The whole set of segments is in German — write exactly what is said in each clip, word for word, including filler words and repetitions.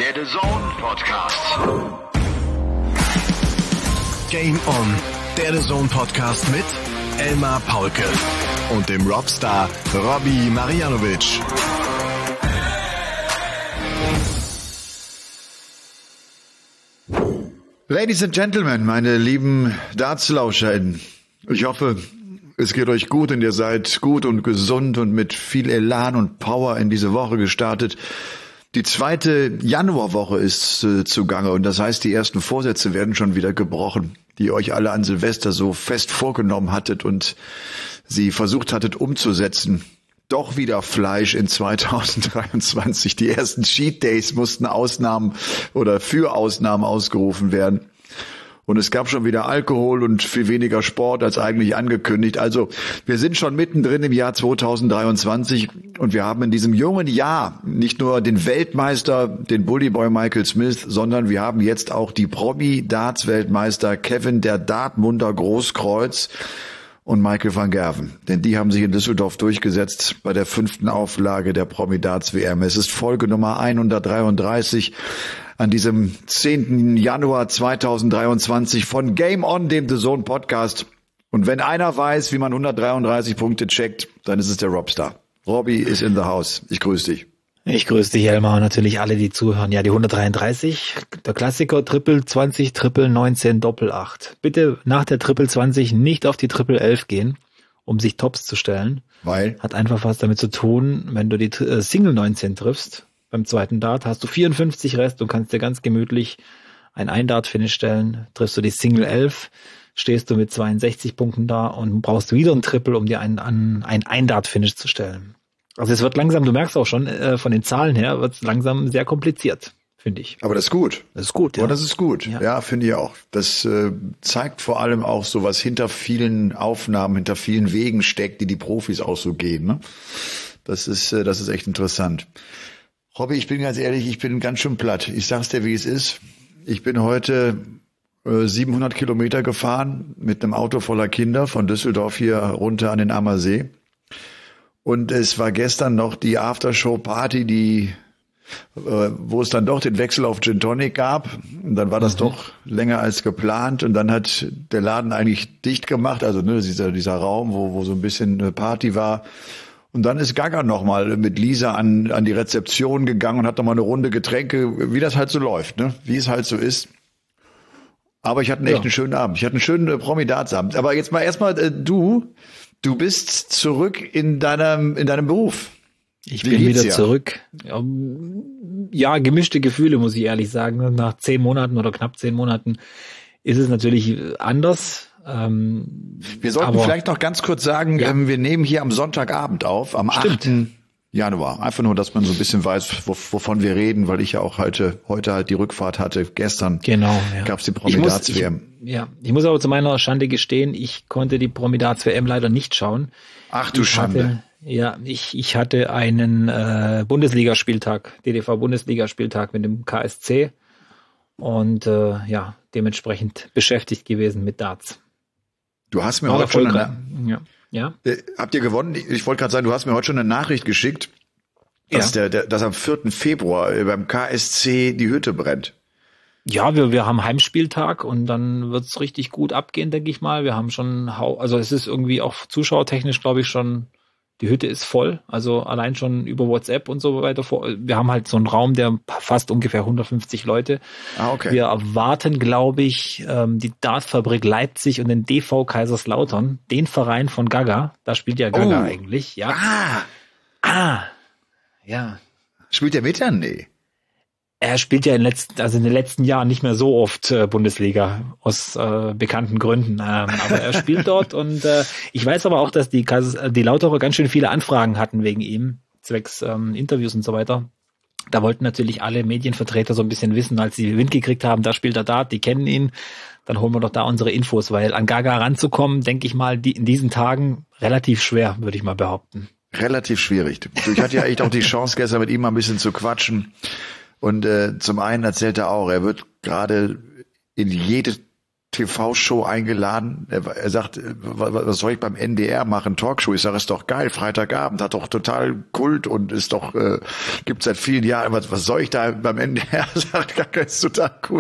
Der The Zone Podcast. Game On, der The Zone Podcast mit Elmar Paulke und dem Robstar Robbie Marianovic. Ladies and Gentlemen, meine lieben DartslauscherInnen, ich hoffe, es geht euch gut und ihr seid gut und gesund und mit viel Elan und Power in diese Woche gestartet. Die zweite Januarwoche ist äh, zugange und das heißt, die ersten Vorsätze werden schon wieder gebrochen, die ihr euch alle an Silvester so fest vorgenommen hattet und sie versucht hattet umzusetzen. Doch wieder Fleisch in zweitausenddreiundzwanzig. Die ersten Cheat Days mussten Ausnahmen oder für Ausnahmen ausgerufen werden. Und es gab schon wieder Alkohol und viel weniger Sport als eigentlich angekündigt. Also wir sind schon mittendrin im Jahr zweitausenddreiundzwanzig und wir haben in diesem jungen Jahr nicht nur den Weltmeister, den Bullyboy Michael Smith, sondern wir haben jetzt auch die Promi-Darts-Weltmeister Kevin der Dartmunder Großkreuz und Michael van Gerwen. Denn die haben sich in Düsseldorf durchgesetzt bei der fünften Auflage der Promi-Darts-W M. Es ist Folge Nummer hundertdreiunddreißig an diesem zehnten Januar zweitausenddreiundzwanzig von Game On, dem The Zone Podcast. Und wenn einer weiß, wie man hundertdreiunddreißig Punkte checkt, dann ist es der Robstar. Robbie ist in the house. Ich grüße dich. Ich grüße dich, Elmar, und natürlich alle, die zuhören. Ja, die hundertdreiunddreißig, der Klassiker, Triple zwanzig, Triple neunzehn, Doppel acht. Bitte nach der Triple zwanzig nicht auf die Triple elf gehen, um sich Tops zu stellen. Weil? Hat einfach was damit zu tun, wenn du die äh, Single neunzehn triffst, beim zweiten Dart hast du vierundfünfzig Rest und kannst dir ganz gemütlich ein Ein-Dart-Finish stellen. Triffst du die Single elf, stehst du mit zweiundsechzig Punkten da und brauchst wieder ein Triple, um dir ein, ein, ein Ein-Dart-Finish zu stellen. Also es wird langsam, du merkst auch schon, äh, von den Zahlen her wird es langsam sehr kompliziert, finde ich. Aber das ist gut. Das ist gut, ja. Oh, das ist gut. Ja, ja finde ich auch. Das äh, zeigt vor allem auch so, was hinter vielen Aufnahmen, hinter vielen Wegen steckt, die die Profis auch so gehen. Ne? Das ist, äh, das ist echt interessant. Robby, ich bin ganz ehrlich, ich bin ganz schön platt. Ich sag's dir, wie es ist. Ich bin heute äh, siebenhundert Kilometer gefahren mit einem Auto voller Kinder von Düsseldorf hier runter an den Ammersee. Und es war gestern noch die Aftershow-Party, die, äh, wo es dann doch den Wechsel auf Gin Tonic gab. Und dann war das mhm. doch länger als geplant. Und dann hat der Laden eigentlich dicht gemacht, also ne, dieser, dieser Raum, wo, wo so ein bisschen eine Party war. Und dann ist Gaga nochmal mit Lisa an, an die Rezeption gegangen und hat nochmal eine Runde Getränke, wie das halt so läuft, ne? Wie es halt so ist. Aber ich hatte einen echt ja. einen schönen Abend. Ich hatte einen schönen äh, Promi-Darts-Abend. Aber jetzt mal erstmal äh, du, du bist zurück in deinem, in deinem Beruf. Ich wie bin wieder dir? zurück. Ja, ja, gemischte Gefühle, muss ich ehrlich sagen. Nach zehn Monaten oder knapp zehn Monaten ist es natürlich anders. Ähm, wir sollten aber, vielleicht noch ganz kurz sagen, ja. ähm, wir nehmen hier am Sonntagabend auf, am Stimmt. achten Januar. Einfach nur, dass man so ein bisschen weiß, wo, wovon wir reden, weil ich ja auch heute, heute halt die Rückfahrt hatte. Gestern genau, ja. gab's die Promi-Darts-W M. Ja, ich muss aber zu meiner Schande gestehen, ich konnte die Promi-Darts-W M leider nicht schauen. Ach du ich Schande. Hatte, ja, ich, ich hatte einen äh, Bundesligaspieltag, D D V-Bundesligaspieltag mit dem K S C und äh, ja, dementsprechend beschäftigt gewesen mit Darts. Du hast mir heute schon eine, ja. Ja? Äh, habt ihr gewonnen? Ich wollte gerade sagen, du hast mir heute schon eine Nachricht geschickt, dass, ja. der, der, dass am vierten Februar beim K S C die Hütte brennt. Ja, wir, wir haben Heimspieltag und dann wird's richtig gut abgehen, denke ich mal. Wir haben schon, also es ist irgendwie auch zuschauertechnisch, glaube ich, schon, die Hütte ist voll, also allein schon über WhatsApp und so weiter. Wir haben halt so einen Raum, der fast ungefähr hundertfünfzig Leute. Ah, okay. Wir erwarten, glaube ich, die Dartfabrik Leipzig und den D V Kaiserslautern, den Verein von Gaga. Da spielt ja Gaga oh. eigentlich, ja. Ah. Ah. Ja. Spielt der mit dann? Nee. Er spielt ja in, letzten, also in den letzten Jahren nicht mehr so oft äh, Bundesliga, aus äh, bekannten Gründen. Ähm, aber er spielt dort und äh, ich weiß aber auch, dass die, die Lauterer ganz schön viele Anfragen hatten wegen ihm, zwecks ähm, Interviews und so weiter. Da wollten natürlich alle Medienvertreter so ein bisschen wissen, als sie Wind gekriegt haben, da spielt er Dart, die kennen ihn, dann holen wir doch da unsere Infos, weil an Gaga ranzukommen, denke ich mal, die, in diesen Tagen relativ schwer, würde ich mal behaupten. Relativ schwierig. Ich hatte ja echt auch die Chance, gestern mit ihm mal ein bisschen zu quatschen. Und äh, zum einen erzählt er auch, er wird gerade in jede T V-Show eingeladen. Er, er sagt, was soll ich beim N D R machen? Talkshow. Ich sage, ist doch geil. Freitagabend hat doch total Kult und ist doch, äh, gibt's seit vielen Jahren. Was, was soll ich da beim N D R? Sagt, das ist total cool.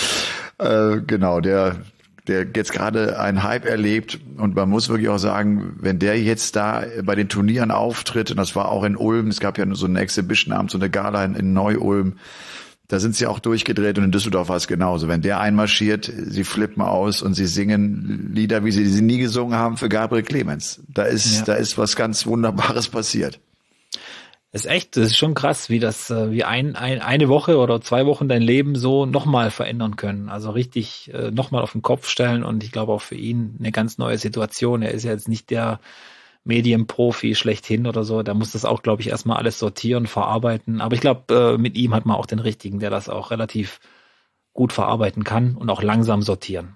Äh, genau, der, der jetzt gerade einen Hype erlebt und man muss wirklich auch sagen, wenn der jetzt da bei den Turnieren auftritt, und das war auch in Ulm, es gab ja so einen Exhibition-Abend, so eine Gala in, in Neu-Ulm, da sind sie auch durchgedreht und in Düsseldorf war es genauso. Wenn der einmarschiert, sie flippen aus und sie singen Lieder, wie sie sie nie gesungen haben für Gabriel Clemens. Da ist, ja. da ist was ganz Wunderbares passiert. Das ist echt, das ist schon krass, wie das, wie ein, ein eine Woche oder zwei Wochen dein Leben so nochmal verändern können. Also richtig äh, nochmal auf den Kopf stellen und ich glaube auch für ihn eine ganz neue Situation. Er ist ja jetzt nicht der Medienprofi schlechthin oder so, da muss das auch, glaube ich, erstmal alles sortieren, verarbeiten. Aber ich glaube, äh, mit ihm hat man auch den Richtigen, der das auch relativ gut verarbeiten kann und auch langsam sortieren.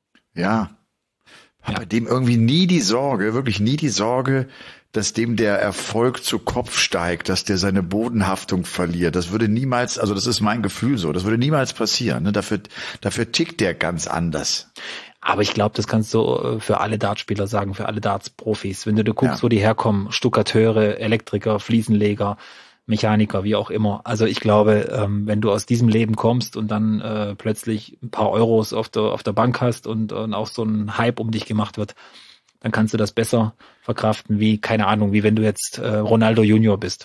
Ja, hat ja. bei dem irgendwie nie die Sorge, wirklich nie die Sorge, dass dem der Erfolg zu Kopf steigt, dass der seine Bodenhaftung verliert. Das würde niemals, also das ist mein Gefühl so, das würde niemals passieren. Ne? Dafür, dafür tickt der ganz anders. Aber ich glaube, das kannst du für alle Dartspieler sagen, für alle Darts-Profis. Wenn du dir guckst, ja. wo die herkommen, Stuckateure, Elektriker, Fliesenleger, Mechaniker, wie auch immer. Also ich glaube, ähm, wenn du aus diesem Leben kommst und dann äh, plötzlich ein paar Euros auf der auf der Bank hast und, und auch so ein Hype um dich gemacht wird, dann kannst du das besser verkraften wie, keine Ahnung, wie wenn du jetzt äh, Ronaldo Junior bist.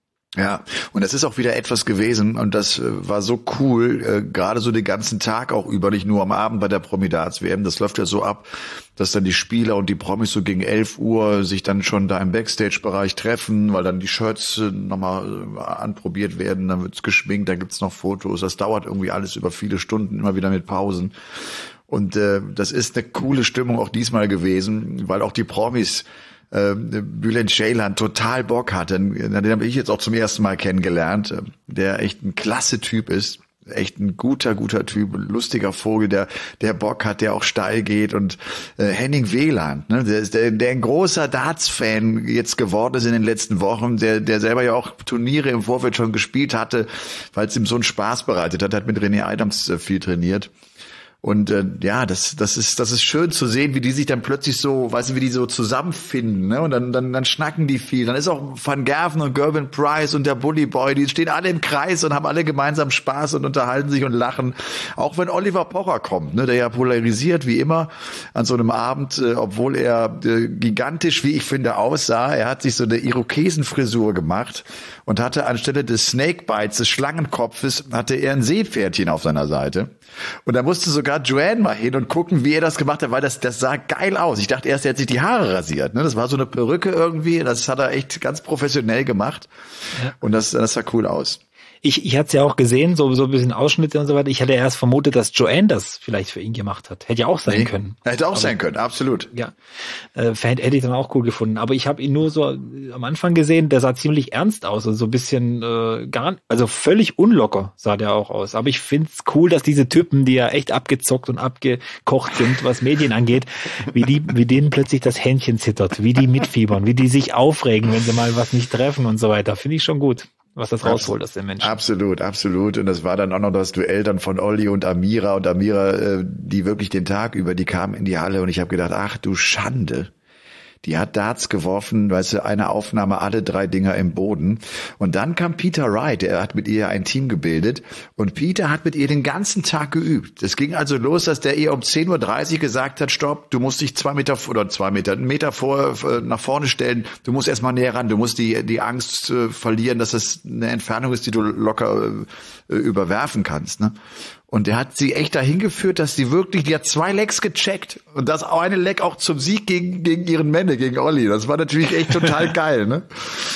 Ja, und das ist auch wieder etwas gewesen und das äh, war so cool, äh, gerade so den ganzen Tag auch über, nicht nur am Abend bei der Promi-Darts-W M. Das läuft ja so ab, dass dann die Spieler und die Promis so gegen elf Uhr sich dann schon da im Backstage-Bereich treffen, weil dann die Shirts äh, nochmal äh, anprobiert werden, dann wird's geschminkt, dann gibt's noch Fotos. Das dauert irgendwie alles über viele Stunden, immer wieder mit Pausen. Und äh, das ist eine coole Stimmung auch diesmal gewesen, weil auch die Promis äh, Bülent Ceylan total Bock hatte. Den habe ich jetzt auch zum ersten Mal kennengelernt, der echt ein klasse Typ ist. Echt ein guter, guter Typ, ein lustiger Vogel, der der Bock hat, der auch steil geht. Und äh, Henning Wieland, ne, der, der, der ein großer Darts-Fan jetzt geworden ist in den letzten Wochen, der der selber ja auch Turniere im Vorfeld schon gespielt hatte, weil es ihm so einen Spaß bereitet hat, hat mit René Adams äh, viel trainiert. Und äh, ja, das das ist das ist schön zu sehen, wie die sich dann plötzlich so, weißt du, wie die so zusammenfinden, ne? Und dann dann dann schnacken die viel. Dann ist auch Van Gerven und Gervin Price und der Bully Boy, die stehen alle im Kreis und haben alle gemeinsam Spaß und unterhalten sich und lachen. Auch wenn Oliver Pocher kommt, ne, der ja polarisiert wie immer an so einem Abend, äh, obwohl er äh, gigantisch, wie ich finde, aussah. Er hat sich so eine Irokesenfrisur gemacht und hatte anstelle des Snakebites, des Schlangenkopfes, hatte er ein Seepferdchen auf seiner Seite. Und da musste sogar Joanne mal hin und gucken, wie er das gemacht hat, weil das das sah geil aus. Ich dachte erst, er hat sich die Haare rasiert. Ne? Das war so eine Perücke irgendwie. Das hat er echt ganz professionell gemacht. Ja. Und das, das sah cool aus. Ich, ich hatte es ja auch gesehen, so, so ein bisschen Ausschnitte und so weiter. Ich hatte erst vermutet, dass Joanne das vielleicht für ihn gemacht hat. Hätte ja auch sein nee, können. Hätte auch aber, sein können, absolut. Ja, äh, hätte ich dann auch cool gefunden. Aber ich habe ihn nur so am Anfang gesehen, der sah ziemlich ernst aus. Also so ein bisschen, äh, gar, also völlig unlocker sah der auch aus. Aber ich find's cool, dass diese Typen, die ja echt abgezockt und abgekocht sind, was Medien angeht, wie die, wie denen plötzlich das Händchen zittert, wie die mitfiebern, wie die sich aufregen, wenn sie mal was nicht treffen und so weiter. Finde ich schon gut, was das rausholt aus den Menschen. Absolut, absolut. Und das war dann auch noch das Duell dann von Olli und Amira. Und Amira, die wirklich den Tag über, die kam in die Halle und ich habe gedacht, ach du Schande. Die hat Darts geworfen, weißt du, eine Aufnahme, alle drei Dinger im Boden. Und dann kam Peter Wright, er hat mit ihr ein Team gebildet. Und Peter hat mit ihr den ganzen Tag geübt. Es ging also los, dass der ihr um zehn Uhr dreißig gesagt hat, stopp, du musst dich zwei Meter, oder zwei Meter, einen Meter vor, nach vorne stellen. Du musst erstmal näher ran. Du musst die, die Angst äh, verlieren, dass das eine Entfernung ist, die du locker äh, überwerfen kannst, ne? Und der hat sie echt dahin geführt, dass sie wirklich, die hat zwei Legs gecheckt. Und das eine Leg auch zum Sieg gegen gegen ihren Männer, gegen Olli. Das war natürlich echt total geil, ne?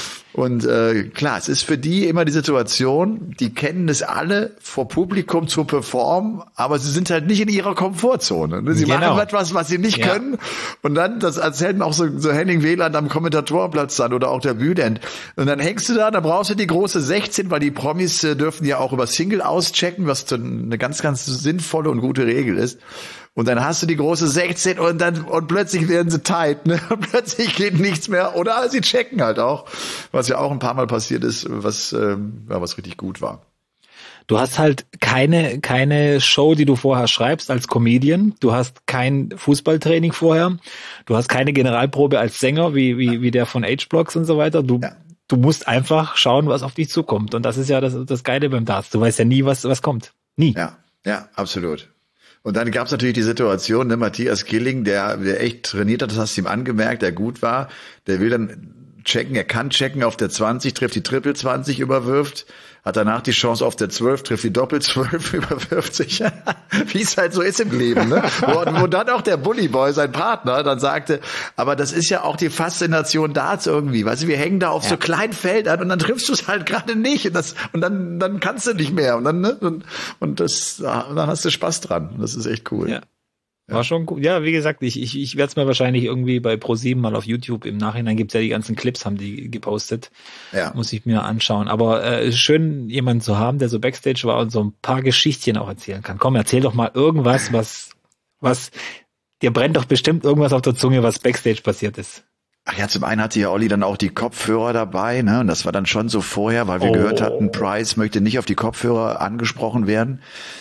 Und äh, klar, es ist für die immer die Situation, die kennen es alle, vor Publikum zu performen, aber sie sind halt nicht in ihrer Komfortzone. Ne? Sie genau. machen etwas, was sie nicht ja. können. Und dann, das erzählt auch so, so Henning Wieland am Kommentatorenplatz dann oder auch der Bülent. Und dann hängst du da, dann brauchst du die große sechzehn, weil die Promis äh, dürfen ja auch über Single auschecken, was eine ganz, ganz sinnvolle und gute Regel ist. Und dann hast du die große sechzehn und dann und plötzlich werden sie tight, ne? Und plötzlich geht nichts mehr. Oder sie checken halt auch, was ja auch ein paar Mal passiert ist, was ähm, ja, was richtig gut war. Du hast halt keine keine Show, die du vorher schreibst als Comedian. Du hast kein Fußballtraining vorher. Du hast keine Generalprobe als Sänger wie wie wie der von H-Blocks und so weiter. Du ja. du musst einfach schauen, was auf dich zukommt. Und das ist ja das das Geile beim Darts. Du weißt ja nie, was was kommt. Nie. Ja, ja, absolut. Und dann gab es natürlich die Situation, ne, Matthias Killing, der der echt trainiert hat, das hast du ihm angemerkt, der gut war, der will dann checken, er kann checken auf der zwanzig, trifft die Triple zwanzig, überwirft, hat danach die Chance auf der zwölf, trifft die Doppel zwölf, überwirft sich, wie es halt so ist im Leben, ne? Wo, wo dann auch der Bullyboy, sein Partner, dann sagte, aber das ist ja auch die Faszination Darts irgendwie, weißt du, wir hängen da auf ja. so kleinen Feldern und dann triffst du es halt gerade nicht und das und dann dann kannst du nicht mehr und dann ne? und, und das dann hast du Spaß dran, das ist echt cool. Ja. War schon gut. Ja, wie gesagt, ich ich, ich werde es mir wahrscheinlich irgendwie bei ProSieben mal auf YouTube, im Nachhinein gibt's ja die ganzen Clips, haben die gepostet. Ja. Muss ich mir anschauen. Aber äh, ist schön, jemanden zu haben, der so Backstage war und so ein paar Geschichtchen auch erzählen kann. Komm, erzähl doch mal irgendwas, was, was, dir brennt doch bestimmt irgendwas auf der Zunge, was Backstage passiert ist. Ach ja, zum einen hatte ja Olli dann auch die Kopfhörer dabei, ne? Und das war dann schon so vorher, weil wir oh. gehört hatten, Price möchte nicht auf die Kopfhörer angesprochen werden.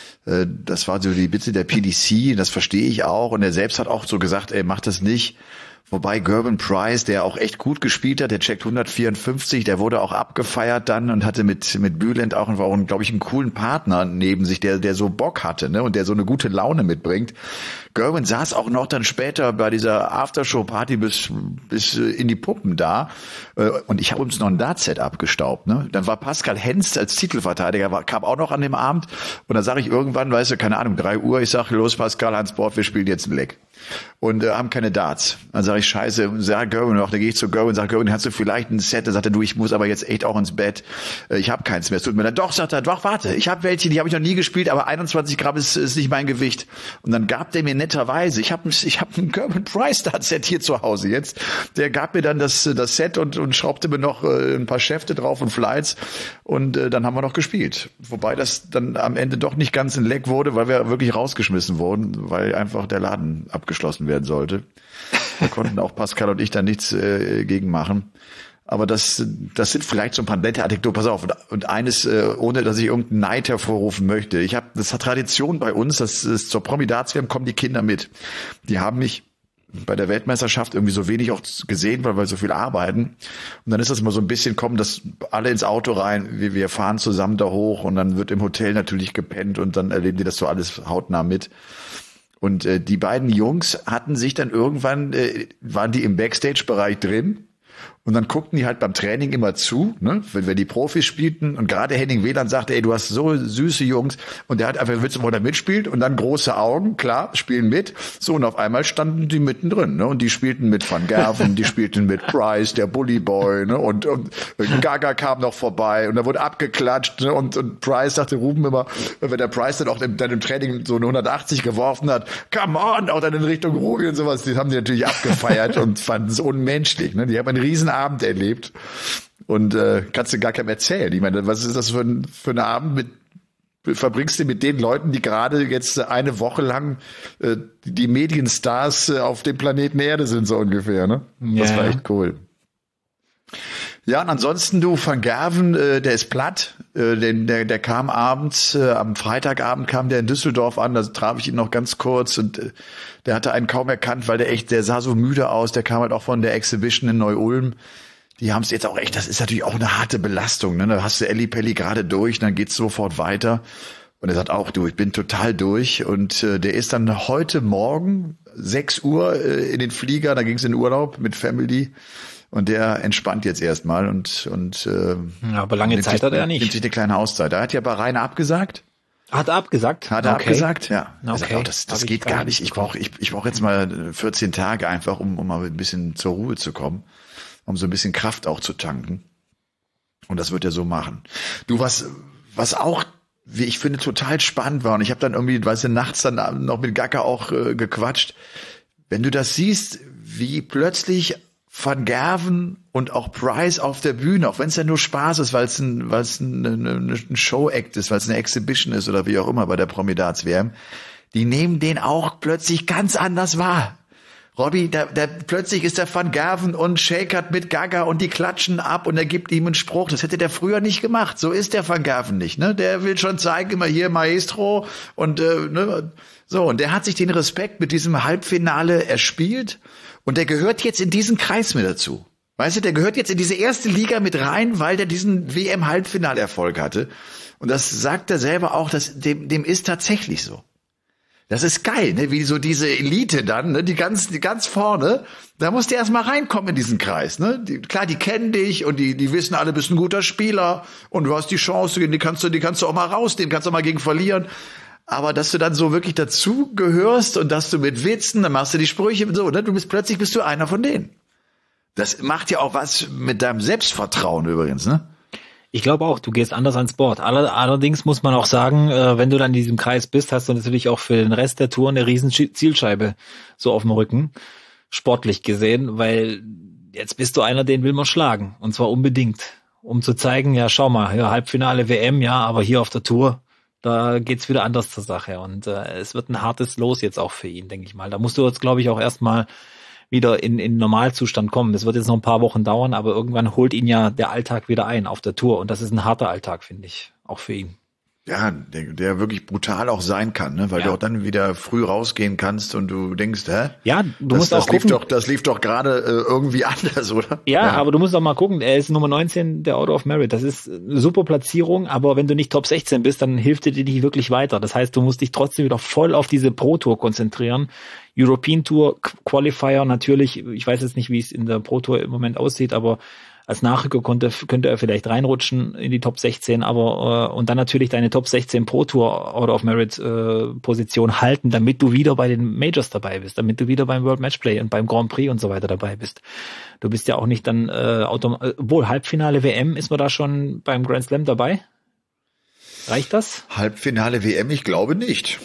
Das war so die Bitte der P D C, das verstehe ich auch. Und er selbst hat auch so gesagt, ey, mach das nicht. Wobei Gervin Price, der auch echt gut gespielt hat, der checkt hundertvierundfünfzig, der wurde auch abgefeiert dann und hatte mit mit Bülent auch, auch glaube ich, einen coolen Partner neben sich, der der so Bock hatte, ne, und der so eine gute Laune mitbringt. Gervin saß auch noch dann später bei dieser Aftershow-Party bis bis in die Puppen da, und ich habe uns noch ein Dart-Set abgestaubt, ne. Dann war Pascal Hens als Titelverteidiger, war, kam auch noch an dem Abend, und dann sage ich irgendwann, weißt du, keine Ahnung, drei Uhr, ich sage, los Pascal, Hans Bord, wir spielen jetzt ein Leck. Und äh, haben keine Darts. Dann sage ich, scheiße, sag Gerwin noch, dann gehe ich zu Gerwin, sag Gerwin, hast du vielleicht ein Set? Dann sagt er, du, ich muss aber jetzt echt auch ins Bett. Äh, ich habe keins mehr. Es tut mir leid. Doch, sagt er, doch, warte, ich habe welche, die habe ich noch nie gespielt, aber einundzwanzig Gramm ist, ist nicht mein Gewicht. Und dann gab der mir netterweise, ich habe ich hab ein Gerwin Price Dart-Set hier zu Hause jetzt, der gab mir dann das das Set und und schraubte mir noch äh, ein paar Schäfte drauf und Flights, und äh, dann haben wir noch gespielt. Wobei das dann am Ende doch nicht ganz ein Leck wurde, weil wir wirklich rausgeschmissen wurden, weil einfach der Laden abgeschlossen werden sollte. Da konnten auch Pascal und ich da nichts äh, gegen machen. Aber das das sind vielleicht so ein paar nette Anekdoten. Pass auf, und eines, äh, ohne dass ich irgendeinen Neid hervorrufen möchte. Ich habe, das hat Tradition bei uns, das ist zur Promi-Darts-W M, kommen die Kinder mit. Die haben mich bei der Weltmeisterschaft irgendwie so wenig auch gesehen, weil wir so viel arbeiten. Und dann ist das immer so ein bisschen, kommen das alle ins Auto rein, wir, wir fahren zusammen da hoch, und dann wird im Hotel natürlich gepennt, und dann erleben die das so alles hautnah mit. Und äh, die beiden Jungs hatten sich dann irgendwann, äh, waren die im Backstage-Bereich drin, und dann guckten die halt beim Training immer zu, ne, wenn wir die Profis spielten, und gerade Henning Wieland sagte, ey, du hast so süße Jungs, und der hat einfach, willst du mal da mitspielt, und dann große Augen, klar, spielen mit, so, und auf einmal standen die mittendrin, ne, und die spielten mit Van Gerven, die spielten mit Price, der Bullyboy, ne, und, und Gaga kam noch vorbei, und da wurde abgeklatscht, ne, und, und Price sagte Ruben immer, wenn der Price dann auch im, dann im Training so eine hundertachtzig geworfen hat, come on, auch dann in Richtung Ruby und sowas, die haben die natürlich abgefeiert und fanden es unmenschlich, ne, die haben einen riesen Abend erlebt, und äh, kannst du gar keinem erzählen. Ich meine, was ist das für ein, für ein Abend, mit verbringst du mit den Leuten, die gerade jetzt eine Woche lang äh, die Medienstars äh, auf dem Planeten Erde sind, so ungefähr, ne? Ja. Das war echt cool. Ja, und ansonsten, du, Van Gerven, äh, der ist platt, äh, den, der, der kam abends, äh, am Freitagabend kam der in Düsseldorf an, da traf ich ihn noch ganz kurz, und äh, der hatte einen kaum erkannt, weil der echt, der sah so müde aus, der kam halt auch von der Exhibition in Neu-Ulm. Die haben es jetzt auch echt, das ist natürlich auch eine harte Belastung, ne? Da hast du Elli Pelli gerade durch, dann geht's sofort weiter. Und er sagt auch, du, ich bin total durch, und äh, der ist dann heute Morgen sechs Uhr äh, in den Flieger, da ging's in den Urlaub mit Family. Und der entspannt jetzt erstmal und und äh, ja, aber lange Zeit sich, hat er nicht. Nimmt sich eine kleine Auszeit. Er hat ja Bahrain abgesagt. Hat er abgesagt? Hat er okay. abgesagt, ja. Okay. Er sagt auch, das, das geht gar nicht. Ich brauche ich, ich brauche jetzt mal vierzehn Tage einfach, um, um mal ein bisschen zur Ruhe zu kommen, um so ein bisschen Kraft auch zu tanken. Und das wird er so machen. Du, was was auch, wie ich finde, total spannend war, und ich habe dann irgendwie, weißt du, nachts dann noch mit Gaga auch äh, gequatscht. Wenn du das siehst, wie plötzlich Van Gerven und auch Price auf der Bühne, auch wenn es ja nur Spaß ist, weil es ein, weil es ein, ein, ein Show-Act ist, weil es eine Exhibition ist oder wie auch immer bei der Promi-Darts-W M, die nehmen den auch plötzlich ganz anders wahr. Robbie, da, da plötzlich ist der Van Gerven und shakert mit Gaga und die klatschen ab und er gibt ihm einen Spruch. Das hätte der früher nicht gemacht. So ist der Van Gerven nicht, ne? Der will schon zeigen, immer hier Maestro und äh, ne? So, und der hat sich den Respekt mit diesem Halbfinale erspielt und der gehört jetzt in diesen Kreis mit dazu. Weißt du, der gehört jetzt in diese erste Liga mit rein, weil der diesen W M-Halbfinalerfolg hatte. Und das sagt er selber auch, dass dem, dem ist tatsächlich so. Das ist geil, ne? Wie so diese Elite dann, ne? Die ganz, die ganz vorne. Da musst du erst mal reinkommen in diesen Kreis, ne? Die, klar, die kennen dich und die, die wissen alle, bist ein guter Spieler und du hast die Chance, die kannst du, die kannst du auch mal rausnehmen, kannst du auch mal gegen verlieren. Aber dass du dann so wirklich dazu gehörst und dass du mit Witzen, dann machst du die Sprüche so, ne? Du bist plötzlich bist du einer von denen. Das macht ja auch was mit deinem Selbstvertrauen übrigens, ne? Ich glaube auch, du gehst anders ans Board. Allerdings muss man auch sagen, wenn du dann in diesem Kreis bist, hast du natürlich auch für den Rest der Tour eine riesen Zielscheibe so auf dem Rücken, sportlich gesehen, weil jetzt bist du einer, den will man schlagen. Und zwar unbedingt, um zu zeigen, ja schau mal, ja, Halbfinale W M, ja, aber hier auf der Tour, da geht's wieder anders zur Sache. Und äh, es wird ein hartes Los jetzt auch für ihn, denke ich mal. Da musst du jetzt, glaube ich, auch erstmal wieder in, in Normalzustand kommen. Das wird jetzt noch ein paar Wochen dauern, aber irgendwann holt ihn ja der Alltag wieder ein auf der Tour. Und das ist ein harter Alltag, finde ich, auch für ihn. Ja, der, der wirklich brutal auch sein kann, ne? Weil ja. du auch dann wieder früh rausgehen kannst und du denkst, hä? Ja, du das, musst das auch lief gucken. Doch, das lief doch gerade äh, irgendwie anders, oder? Ja, ja, aber du musst auch mal gucken, er ist Nummer neunzehn der Order of Merit. Das ist eine super Platzierung, aber wenn du nicht Top sechzehn bist, dann hilft dir die nicht wirklich weiter. Das heißt, du musst dich trotzdem wieder voll auf diese Pro Tour konzentrieren. European Tour Qualifier natürlich, ich weiß jetzt nicht, wie es in der Pro Tour im Moment aussieht, aber als Nachrücker konnte, könnte er vielleicht reinrutschen in die Top sechzehn, aber äh, und dann natürlich deine Top sechzehn Pro Tour Order of Merit äh, Position halten, damit du wieder bei den Majors dabei bist, damit du wieder beim World Matchplay und beim Grand Prix und so weiter dabei bist. Du bist ja auch nicht dann äh, automatisch, wohl Halbfinale W M, ist man da schon beim Grand Slam dabei? Reicht das? Halbfinale W M, ich glaube nicht.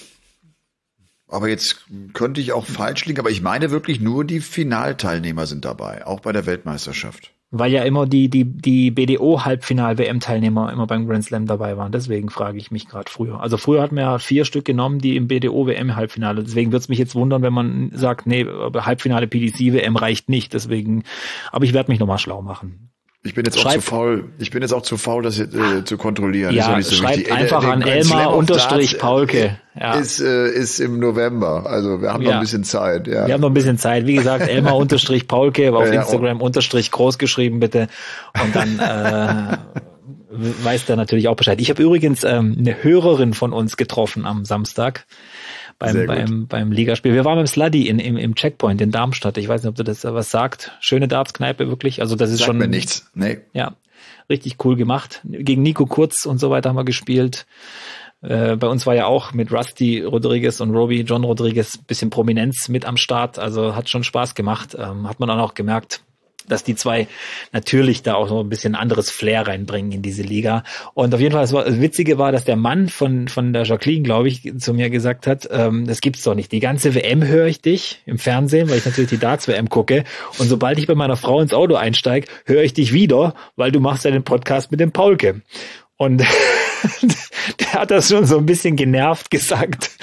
Aber jetzt könnte ich auch falsch liegen, aber ich meine wirklich nur die Finalteilnehmer sind dabei, auch bei der Weltmeisterschaft. Weil ja immer die die die B D O-Halbfinal-W M-Teilnehmer immer beim Grand Slam dabei waren. Deswegen frage ich mich gerade früher. Also früher hatten wir ja vier Stück genommen, die im B D O-W M-Halbfinale. Deswegen würde es mich jetzt wundern, wenn man sagt, nee, Halbfinale P D C-W M reicht nicht. Deswegen, aber ich werde mich nochmal schlau machen. Ich bin jetzt Schreib, auch zu faul. Ich bin jetzt auch zu faul, das äh, zu kontrollieren. Ja, ist ja so schreibt wichtig. einfach an Elmar unterstrich Paulke. Ja. Ist äh, ist im November. Also wir haben ja. noch ein bisschen Zeit. Ja. Wir haben noch ein bisschen Zeit. Wie gesagt, Elmar unterstrich Paulke auf ja, Instagram unterstrich groß geschrieben bitte. Und dann äh, weiß der natürlich auch Bescheid. Ich habe übrigens ähm, eine Hörerin von uns getroffen am Samstag. Beim, beim, beim Ligaspiel. Wir waren beim Sluddy in, im, im Checkpoint in Darmstadt. Ich weiß nicht, ob du das was sagt. Schöne Dartskneipe, wirklich. Also das ist Sagt schon. mir nichts. Nee. Ja. Richtig cool gemacht. Gegen Nico Kurz und so weiter haben wir gespielt. Äh, bei uns war ja auch mit Rusty Rodriguez und Robbie John Rodriguez bisschen Prominenz mit am Start. Also hat schon Spaß gemacht. Ähm, hat man auch noch gemerkt, dass die zwei natürlich da auch so ein bisschen anderes Flair reinbringen in diese Liga. Und auf jeden Fall, das, war, das Witzige war, dass der Mann von von der Jacqueline, glaube ich, zu mir gesagt hat, ähm, das gibt's doch nicht. Die ganze W M höre ich dich im Fernsehen, weil ich natürlich die Darts-W M gucke. Und sobald ich bei meiner Frau ins Auto einsteige, höre ich dich wieder, weil du machst ja den Podcast mit dem Paulke. Und der hat das schon so ein bisschen genervt gesagt.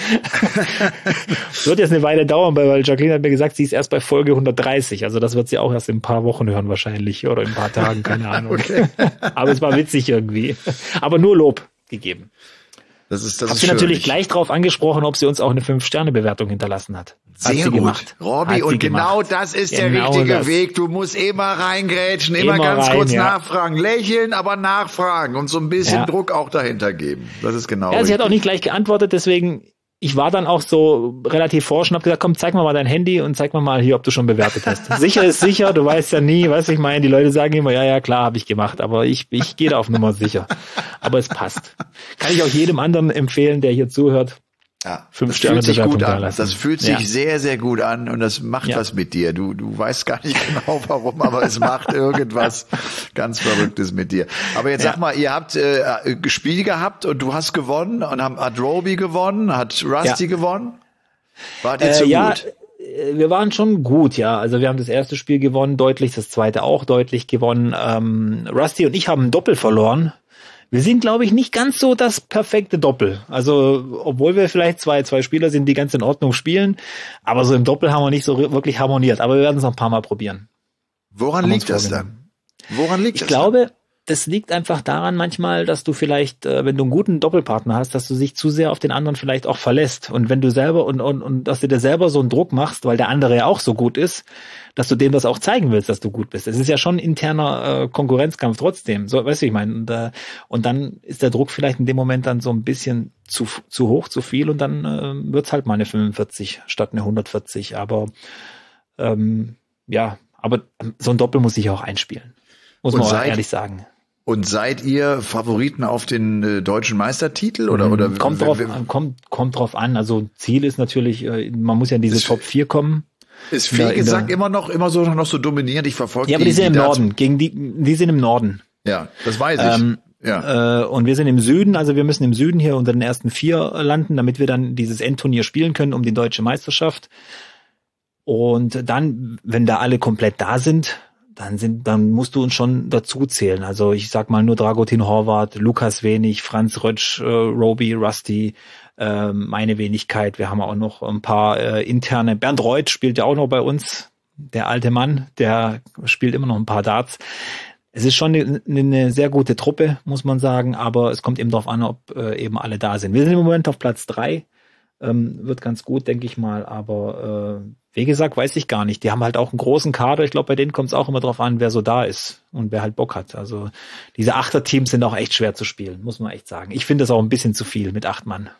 Es wird jetzt eine Weile dauern, weil Jacqueline hat mir gesagt, sie ist erst bei Folge hundertdreißig. Also das wird sie auch erst in ein paar Wochen hören wahrscheinlich oder in ein paar Tagen, keine Ahnung. Okay. Aber es war witzig irgendwie. Aber nur Lob gegeben. Das ist, das Hab ist sie schön. natürlich gleich drauf angesprochen, ob sie uns auch eine fünf Sterne Bewertung hinterlassen hat. Hat Sehr sie gut, gemacht. Robby, und genau gemacht. das ist genau der richtige das. Weg. Du musst immer reingrätschen, immer, immer ganz rein, kurz ja. nachfragen, lächeln, aber nachfragen und so ein bisschen ja. Druck auch dahinter geben. Das ist genau. Ja, richtig. Sie hat auch nicht gleich geantwortet, deswegen ich war dann auch so relativ forsch und habe gesagt, komm, zeig mir mal dein Handy und zeig mir mal hier, ob du schon bewertet hast. Sicher ist sicher, du weißt ja nie, was ich meine. Die Leute sagen immer, ja, ja, klar, habe ich gemacht, aber ich ich gehe da auf Nummer sicher. Aber es passt. Kann ich auch jedem anderen empfehlen, der hier zuhört. Ja, Fünf das Sterne fühlt sich gut an. Da Das fühlt sich ja. sehr, sehr gut an und das macht ja. was mit dir. Du, du weißt gar nicht genau warum, aber es macht irgendwas ganz Verrücktes mit dir. Aber jetzt ja. sag mal, ihr habt äh, Spiel gehabt und du hast gewonnen und haben, hat Robbie gewonnen, hat Rusty ja. gewonnen? Wart ihr äh, zu ja, gut? Wir waren schon gut, ja. Also wir haben das erste Spiel gewonnen, deutlich, das zweite auch deutlich gewonnen. Ähm, Rusty und ich haben ein Doppel verloren. Wir sind, glaube ich, nicht ganz so das perfekte Doppel. Also, obwohl wir vielleicht zwei, zwei Spieler sind, die ganz in Ordnung spielen, aber so im Doppel haben wir nicht so wirklich harmoniert. Aber wir werden es noch ein paar Mal probieren. Woran liegt das dann? Woran liegt ich das? Ich glaube, dann? das liegt einfach daran manchmal, dass du vielleicht, wenn du einen guten Doppelpartner hast, dass du dich zu sehr auf den anderen vielleicht auch verlässt. Und wenn du selber und, und, und dass du dir selber so einen Druck machst, weil der andere ja auch so gut ist, dass du dem das auch zeigen willst, dass du gut bist. Es ist ja schon ein interner äh, Konkurrenzkampf trotzdem. So, weißt du, ich meine, und, äh, und dann ist der Druck vielleicht in dem Moment dann so ein bisschen zu zu hoch, zu viel und dann äh, wird's halt mal eine fünfundvierzig statt eine hundertvierzig. Aber ähm, ja, aber so ein Doppel muss sich auch einspielen. Muss man auch ehrlich sagen. Und seid ihr Favoriten auf den äh, deutschen Meistertitel oder oder kommt drauf kommt kommt drauf an. Also Ziel ist natürlich, äh, man muss ja in diese Top vier kommen. Ist viel gesagt immer noch immer so noch so dominierend. Ich verfolge ja, aber die, die sind im Norden. Gegen die die sind im Norden. Ja, das weiß ich. Ähm, ja. Äh, und wir sind im Süden. Also wir müssen im Süden hier unter den ersten vier landen, damit wir dann dieses Endturnier spielen können um die deutsche Meisterschaft. Und dann, wenn da alle komplett da sind, dann sind, dann musst du uns schon dazu zählen. Also ich sag mal nur Dragutin Horvath, Lukas Wenig, Franz Rötsch, äh, Roby, Rusty, äh, meine Wenigkeit. Wir haben auch noch ein paar äh, interne. Bernd Reut spielt ja auch noch bei uns. Der alte Mann, der spielt immer noch ein paar Darts. Es ist schon eine, eine sehr gute Truppe, muss man sagen, aber es kommt eben darauf an, ob äh, eben alle da sind. Wir sind im Moment auf Platz drei. Ähm, wird ganz gut, denke ich mal, aber äh, wie gesagt, weiß ich gar nicht. Die haben halt auch einen großen Kader. Ich glaube, bei denen kommt es auch immer drauf an, wer so da ist und wer halt Bock hat. Also diese Achter-Teams sind auch echt schwer zu spielen, muss man echt sagen. Ich finde das auch ein bisschen zu viel mit acht Mann.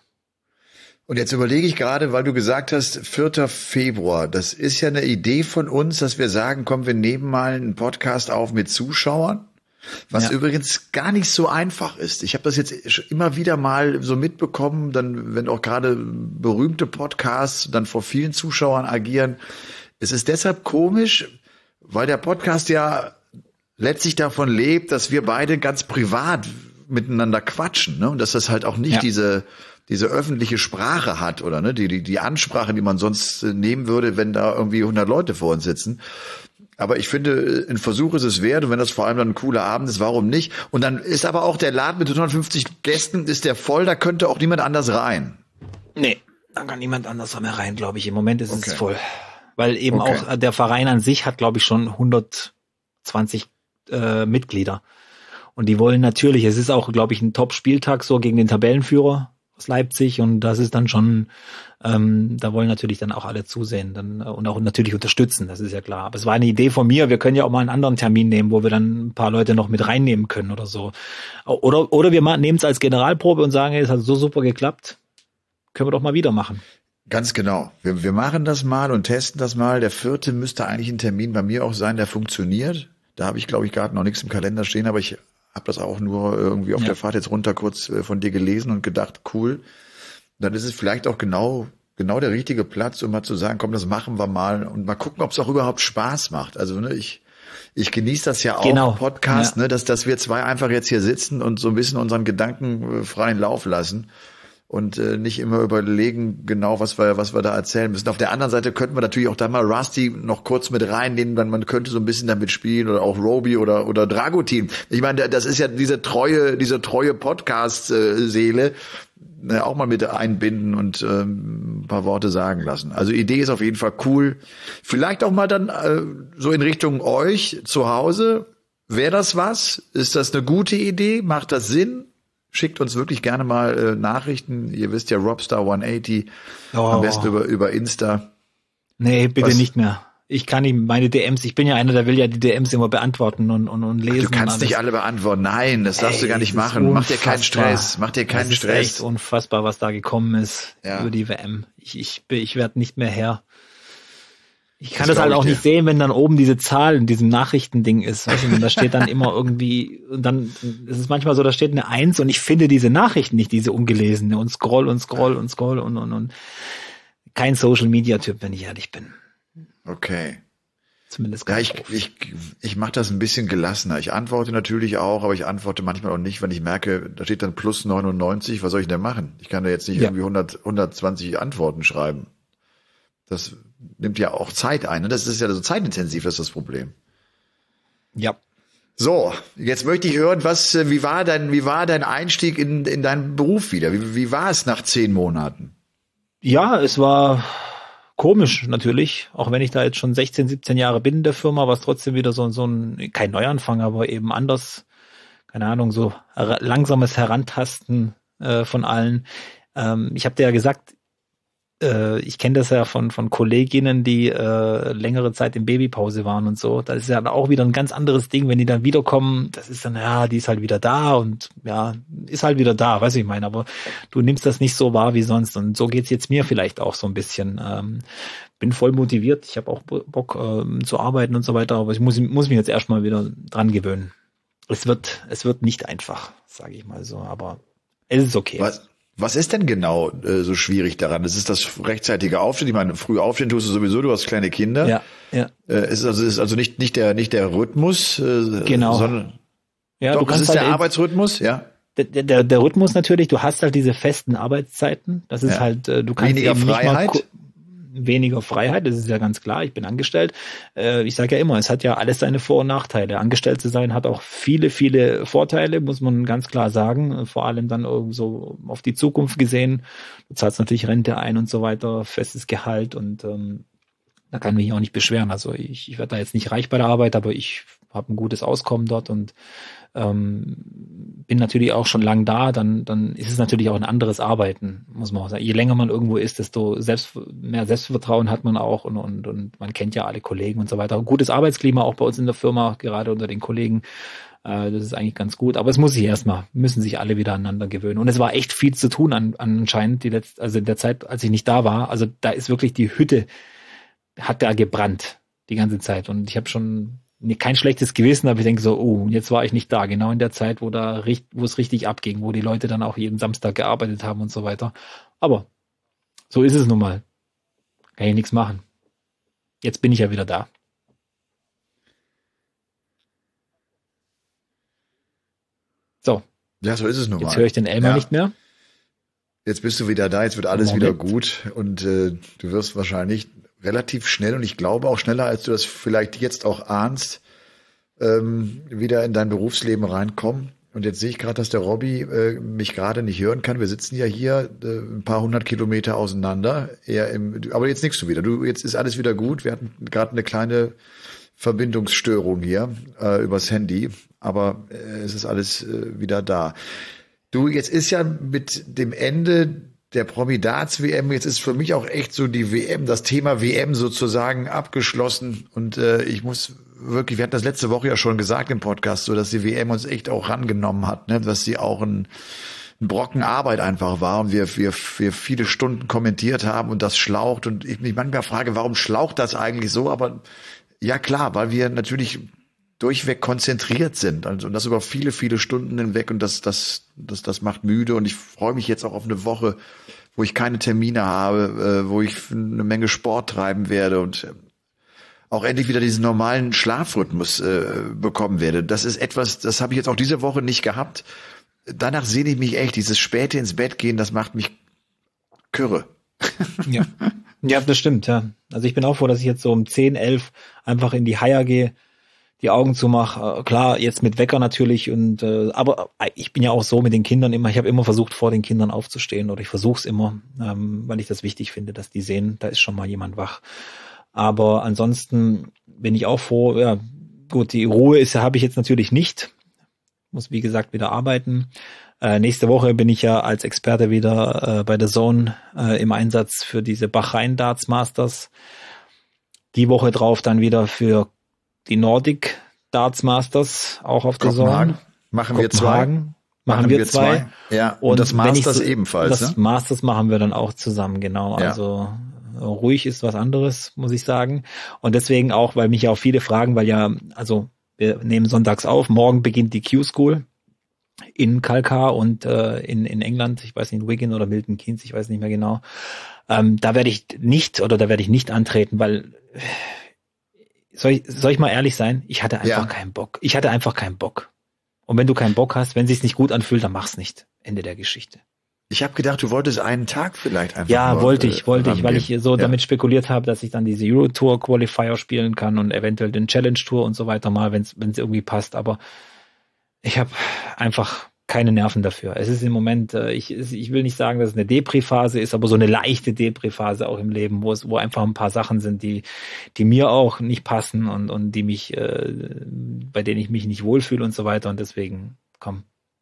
Und jetzt überlege ich gerade, weil du gesagt hast, vierter Februar, das ist ja eine Idee von uns, dass wir sagen, komm, wir nehmen mal einen Podcast auf mit Zuschauern. Was ja. übrigens gar nicht so einfach ist. Ich habe das jetzt immer wieder mal so mitbekommen, dann, wenn auch gerade berühmte Podcasts dann vor vielen Zuschauern agieren. Es ist deshalb komisch, weil der Podcast ja letztlich davon lebt, dass wir beide ganz privat miteinander quatschen, ne? Und dass das halt auch nicht ja. diese diese öffentliche Sprache hat oder ne, die die die Ansprache, die man sonst nehmen würde, wenn da irgendwie hundert Leute vor uns sitzen. Aber ich finde, ein Versuch ist es wert, und wenn das vor allem dann ein cooler Abend ist, warum nicht? Und dann ist aber auch der Laden mit hundertfünfzig Gästen, ist der voll, da könnte auch niemand anders rein. Nee, da kann niemand anders mehr rein, glaube ich. Im Moment ist okay. es voll. Weil eben okay. auch der Verein an sich hat, glaube ich, schon hundertzwanzig äh, Mitglieder. Und die wollen natürlich, es ist auch, glaube ich, ein Top-Spieltag so gegen den Tabellenführer aus Leipzig, und das ist dann schon, ähm, da wollen natürlich dann auch alle zusehen dann und auch natürlich unterstützen, das ist ja klar. Aber es war eine Idee von mir, wir können ja auch mal einen anderen Termin nehmen, wo wir dann ein paar Leute noch mit reinnehmen können oder so. Oder oder wir nehmen es als Generalprobe und sagen, es hat so super geklappt, können wir doch mal wieder machen. Ganz genau. Wir, wir machen das mal und testen das mal. Der vierte müsste eigentlich ein Termin bei mir auch sein, der funktioniert. Da habe ich, glaube ich, gerade noch nichts im Kalender stehen, aber ich habe das auch nur irgendwie auf ja. der Fahrt jetzt runter kurz von dir gelesen und gedacht, cool. Dann ist es vielleicht auch genau genau der richtige Platz, um mal zu sagen, komm, das machen wir mal und mal gucken, ob es auch überhaupt Spaß macht. Also ne, ich ich genieße das ja auch, genau. Podcast, ja. ne, dass dass wir zwei einfach jetzt hier sitzen und so ein bisschen unseren Gedanken freien Lauf lassen. Und äh, nicht immer überlegen, genau, was wir was wir da erzählen müssen. Auf der anderen Seite könnten wir natürlich auch da mal Rusty noch kurz mit reinnehmen, dann man könnte so ein bisschen damit spielen oder auch Roby oder oder Dragutin. Ich meine, das ist ja diese treue diese treue Podcast-Seele, äh, auch mal mit einbinden und ähm, ein paar Worte sagen lassen. Also Idee ist auf jeden Fall cool. Vielleicht auch mal dann äh, so in Richtung euch zu Hause. Wäre das was? Ist das eine gute Idee? Macht das Sinn? Schickt uns wirklich gerne mal äh, Nachrichten. Ihr wisst ja, Robstar hundertachtzig, oh. am besten über über Insta. Nee, bitte Was? nicht mehr. Ich kann ihm meine D Ms, ich bin ja einer, der will ja die D Ms immer beantworten und und, und lesen. Ach, du kannst nicht alle beantworten. Nein, das darfst Ey, du gar nicht machen. Mach dir keinen Stress. Mach dir keinen das Stress. ist echt unfassbar, was da gekommen ist ja. über die W M. Ich ich ich werde nicht mehr Herr. Ich kann das, das halt auch nicht sehen, wenn dann oben diese Zahl in diesem Nachrichtending ist. Weißt du, und da steht dann immer irgendwie, und dann ist es manchmal so, da steht eine Eins und ich finde diese Nachrichten nicht, diese ungelesene, und scroll und scroll und scroll und, und, und. Kein Social-Media-Typ, wenn ich ehrlich bin. Okay. Zumindest ja, ich, ich, ich mache das ein bisschen gelassener. Ich antworte natürlich auch, aber ich antworte manchmal auch nicht, wenn ich merke, da steht dann plus neunundneunzig, was soll ich denn machen? Ich kann da jetzt nicht ja. irgendwie hundert, hundertzwanzig Antworten schreiben. Das nimmt ja auch Zeit ein. Und das ist ja so zeitintensiv, das ist das Problem. Ja. So, jetzt möchte ich hören, was, wie war dein, wie war dein Einstieg in, in deinen Beruf wieder? Wie, wie war es nach zehn Monaten? Ja, es war komisch natürlich, auch wenn ich da jetzt schon sechzehn, siebzehn Jahre bin in der Firma, war es trotzdem wieder so, so ein, kein Neuanfang, aber eben anders, keine Ahnung, so langsames Herantasten äh, von allen. Ähm, ich habe dir ja gesagt, äh, ich kenne das ja von von Kolleginnen, die äh, längere Zeit in Babypause waren und so. Das ist ja dann auch wieder ein ganz anderes Ding, wenn die dann wiederkommen. Das ist dann, ja, die ist halt wieder da und ja, ist halt wieder da, weiß ich meine. Aber du nimmst das nicht so wahr wie sonst. Und so geht's jetzt mir vielleicht auch so ein bisschen. Ähm, bin voll motiviert. Ich habe auch Bock ähm, zu arbeiten und so weiter. Aber ich muss muss mich jetzt erstmal wieder dran gewöhnen. Es wird es wird nicht einfach, sage ich mal so. Aber es ist okay. Was? Was ist denn genau äh, so schwierig daran? Das ist das rechtzeitige Aufstehen. Ich meine, früh aufstehen tust du sowieso, du hast kleine Kinder. Ja, ja. Äh, ist also ist also nicht nicht der nicht der Rhythmus, äh, genau. sondern ja, doch, du kannst es ist halt der Arbeitsrhythmus, ja. Der, der, der Rhythmus natürlich, du hast halt diese festen Arbeitszeiten. Das ist ja. halt, äh, du kannst weniger eben Freiheit. Nicht mal weniger Freiheit, das ist ja ganz klar, ich bin angestellt. Äh, ich sage ja immer, es hat ja alles seine Vor- und Nachteile. Angestellt zu sein hat auch viele, viele Vorteile, muss man ganz klar sagen. Vor allem dann so auf die Zukunft gesehen. Du zahlst natürlich Rente ein und so weiter, festes Gehalt und ähm, da kann ich mich auch nicht beschweren. Also ich, ich werde da jetzt nicht reich bei der Arbeit, aber ich habe ein gutes Auskommen dort und ähm, bin natürlich auch schon lang da, dann dann ist es natürlich auch ein anderes Arbeiten, muss man auch sagen. Je länger man irgendwo ist, desto selbst, mehr Selbstvertrauen hat man auch und, und, und man kennt ja alle Kollegen und so weiter. Gutes Arbeitsklima auch bei uns in der Firma, gerade unter den Kollegen. Äh, das ist eigentlich ganz gut. Aber es muss sich erstmal, müssen sich alle wieder aneinander gewöhnen. Und es war echt viel zu tun an, anscheinend, die letzte, also in der Zeit, als ich nicht da war. Also da ist wirklich die Hütte, hat da gebrannt die ganze Zeit. Und ich habe schon kein schlechtes Gewissen, aber ich denke so, oh, jetzt war ich nicht da, genau in der Zeit, wo da wo es richtig abging, wo die Leute dann auch jeden Samstag gearbeitet haben und so weiter. Aber so ist es nun mal. Kann ich nichts machen. Jetzt bin ich ja wieder da. So. Ja, so ist es nun mal. Jetzt höre ich den Elmar ja. nicht mehr. Jetzt bist du wieder da, jetzt wird alles Moment. wieder gut und äh, du wirst wahrscheinlich relativ schnell und ich glaube auch schneller, als du das vielleicht jetzt auch ahnst, ähm, wieder in dein Berufsleben reinkommen. Und jetzt sehe ich gerade, dass der Robby äh, mich gerade nicht hören kann. Wir sitzen ja hier äh, ein paar hundert Kilometer auseinander. Er im, aber jetzt nickst du wieder. Du, jetzt ist alles wieder gut. Wir hatten gerade eine kleine Verbindungsstörung hier äh, übers Handy, aber äh, es ist alles äh, wieder da. Du, jetzt ist ja mit dem Ende der Promi-Darts-W M, jetzt ist für mich auch echt so die W M, das Thema W M sozusagen abgeschlossen. Und äh, ich muss wirklich, wir hatten das letzte Woche ja schon gesagt im Podcast, so dass die W M uns echt auch rangenommen hat, ne, dass sie auch ein, ein Brocken Arbeit einfach war und wir, wir, wir viele Stunden kommentiert haben und das schlaucht. Und ich mich manchmal frage, warum schlaucht das eigentlich so? Aber ja klar, weil wir natürlich durchweg konzentriert sind, also und das über viele, viele Stunden hinweg und das, das, das, das macht müde und ich freue mich jetzt auch auf eine Woche, wo ich keine Termine habe, äh, wo ich eine Menge Sport treiben werde und auch endlich wieder diesen normalen Schlafrhythmus äh, bekommen werde. Das ist etwas, das habe ich jetzt auch diese Woche nicht gehabt. Danach sehne ich mich echt, dieses späte ins Bett gehen, das macht mich kürre. Ja. Ja, das stimmt, ja. Also ich bin auch froh, dass ich jetzt so um zehn, elf einfach in die Haier gehe, die Augen zumache. Klar, jetzt mit Wecker natürlich und äh, aber ich bin ja auch so mit den Kindern immer, ich habe immer versucht, vor den Kindern aufzustehen oder ich versuche es immer, ähm, weil ich das wichtig finde, dass die sehen, da ist schon mal jemand wach. Aber ansonsten bin ich auch froh, ja, gut, die Ruhe ist habe ich jetzt natürlich nicht. Muss, wie gesagt, wieder arbeiten. Äh, nächste Woche bin ich ja als Experte wieder äh, bei der Zone äh, im Einsatz für diese Bahrain Darts Masters. Die Woche drauf dann wieder für die Nordic Darts Masters, auch auf der Zone. Machen wir zwei. Machen, machen wir zwei. zwei. Ja, und, und das Masters so, ebenfalls. Das ne? Masters machen wir dann auch zusammen, genau. Ja. Also ruhig ist was anderes, muss ich sagen. Und deswegen auch, weil mich ja auch viele fragen, weil ja, also wir nehmen sonntags auf, morgen beginnt die Q-School in Kalkar und äh, in in England, ich weiß nicht, Wigan oder Milton Keynes, ich weiß nicht mehr genau. Ähm, da werde ich nicht oder da werde ich nicht antreten, weil soll ich, soll ich mal ehrlich sein, ich hatte einfach ja. keinen Bock. Ich hatte einfach keinen Bock. Und wenn du keinen Bock hast, wenn sich's nicht gut anfühlt, dann mach's nicht. Ende der Geschichte. Ich habe gedacht, du wolltest einen Tag vielleicht einfach. Ja, nur, wollte äh, ich, wollte ich, weil ich so ja. damit spekuliert habe, dass ich dann diese Euro Tour Qualifier spielen kann und eventuell den Challenge Tour und so weiter mal, wenn es wenn es irgendwie passt. Aber ich habe einfach keine Nerven dafür. Es ist im Moment, äh, ich ich will nicht sagen, dass es eine Depri-Phase ist, aber so eine leichte Depri-Phase auch im Leben, wo es wo einfach ein paar Sachen sind, die die mir auch nicht passen und und die mich, äh, bei denen ich mich nicht wohlfühle und so weiter. Und deswegen, komm,